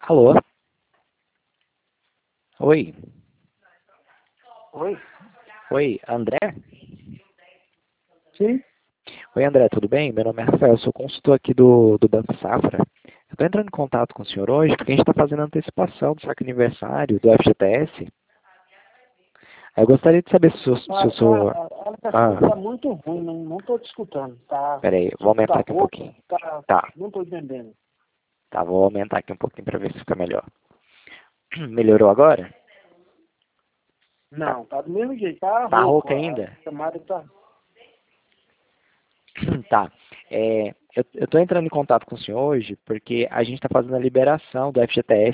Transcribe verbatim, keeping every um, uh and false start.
Alô? Oi? Oi? Oi, André? Sim? Oi, André, tudo bem? Meu nome é Rafael, sou consultor aqui do, do Banco Safra. Eu estou entrando em contato com o senhor hoje porque a gente está fazendo a antecipação do saque aniversário do F G T S. Eu gostaria de saber se o, se Ah, o senhor... tá, olha, tá, Ah, tá muito ruim, não, não tô te escutando. Tá, peraí, vou som tá aumentar aqui um rouco, pouquinho. tá, Tá, não tô entendendo. tá, vou aumentar aqui um pouquinho para ver se fica melhor. Melhorou agora? Tá, Não, tá do mesmo jeito, tá tá rouco, rouco a ainda? chamada tá... Tá. É, eu estou entrando em contato com o senhor hoje porque a gente está fazendo a liberação do F G T S